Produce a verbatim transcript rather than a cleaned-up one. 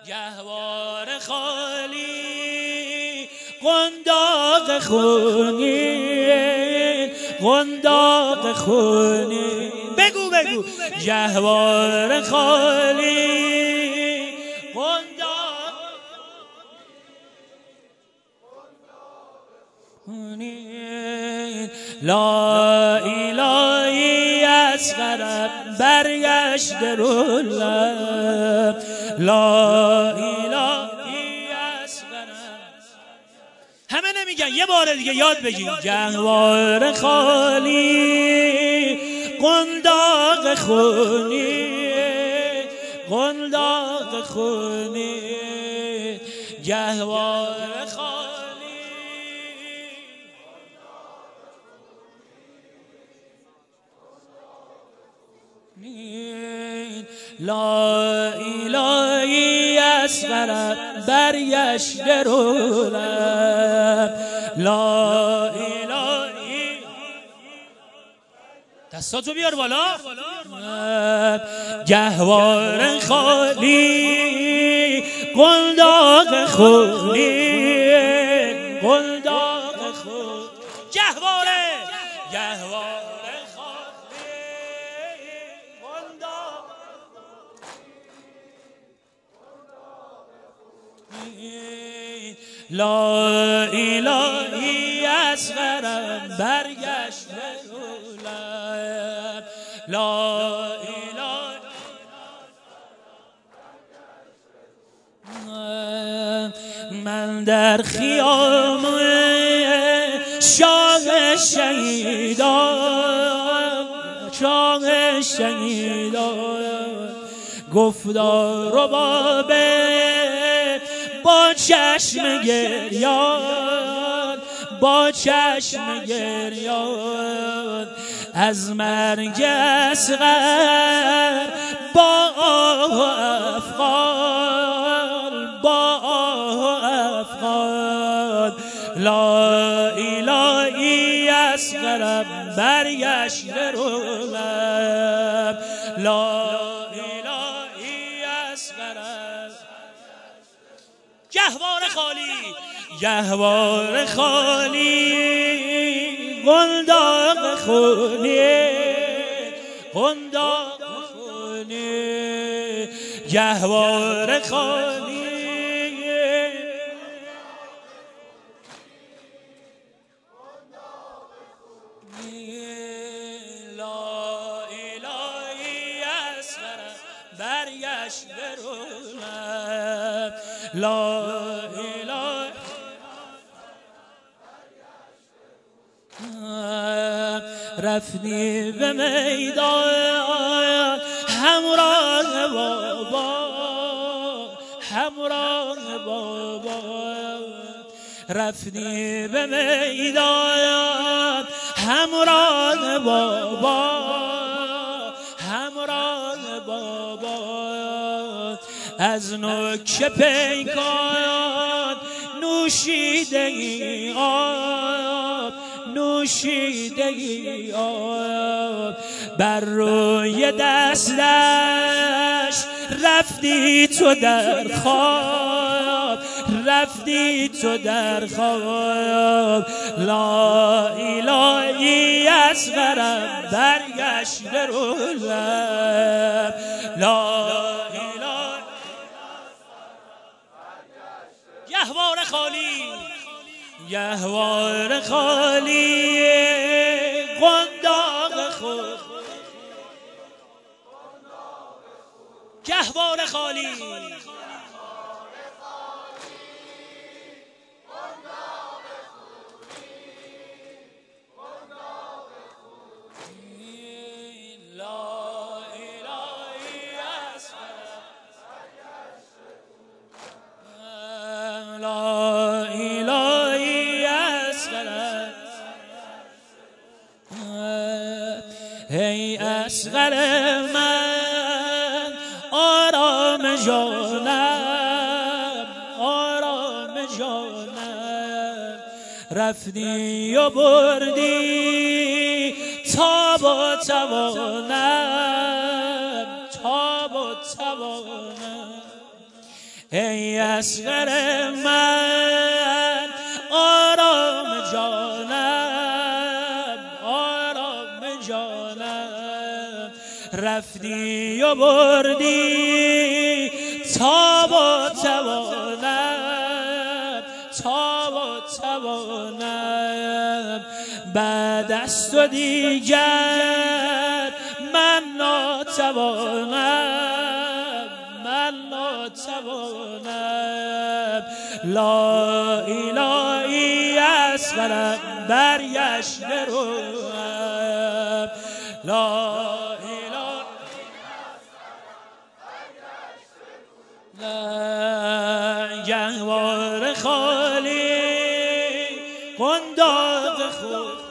گهوار خالی قنداق خونین قنداق خونین بگو بگو گهوار خالی قنداق خونین لا الهی اصغرم برگشت رو لب لا الهی اصغرم همه نمیگن یه بار دیگه یاد بگین گهوار خالی قنداق خونی قنداق خونی گهوار خالی لا الهی اصغرم برگشت رو لب لا الهی دستاتو بیار بالا گهوار خالی قنداق خونی قنداق خونی گهواره گهوار لا الهی اصغرم برگشت رو لب لا الهی من در خیام شاه شهیدان شاه شهیدان گفتار ربابه با چشم گریان با چشم گریان از مرگ اصغر با آه و افغان با آه و افغان لا الهی اصغرم برگشت رو لب لا الهی اصغرم گهوار خالی گهوار خالی قنداق خونی قنداق خونی گهوار خالی لا الهی اصغرم برگشت رو لب لا اله رفتی به میدان همراه بابا همراه بابا رفتی به میدان همراه بابا همراه بابا از نوک پیکان نوشیدگی آب نوشیدگی آب بر روی دستش رفتی تو در خواب رفتی تو در خواب لا الهی اصغرم برگشت رو لب لا الهی گهوار خالی گهوار خالی قنداق خود گهوار خالی ای اصغر من آرام جانم آرام جانم رفتی و بردی تاب و توانم تاب و توانم ای اصغر من آرام جانم آرام جانم رفتی و بردی تا با توانم تا با توانم بعد از تو دیگر من ناتوانم من ناتوانم لا الهی اصغرم برگشته روم لا گهوار خالی قنداق خود